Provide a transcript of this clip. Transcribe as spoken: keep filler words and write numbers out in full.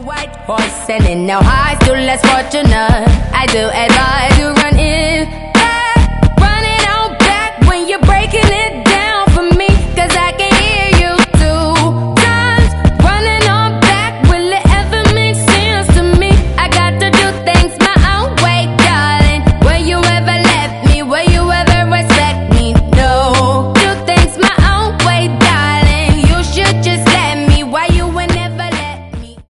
white horse, and in now I still less fortunate. I do advise you run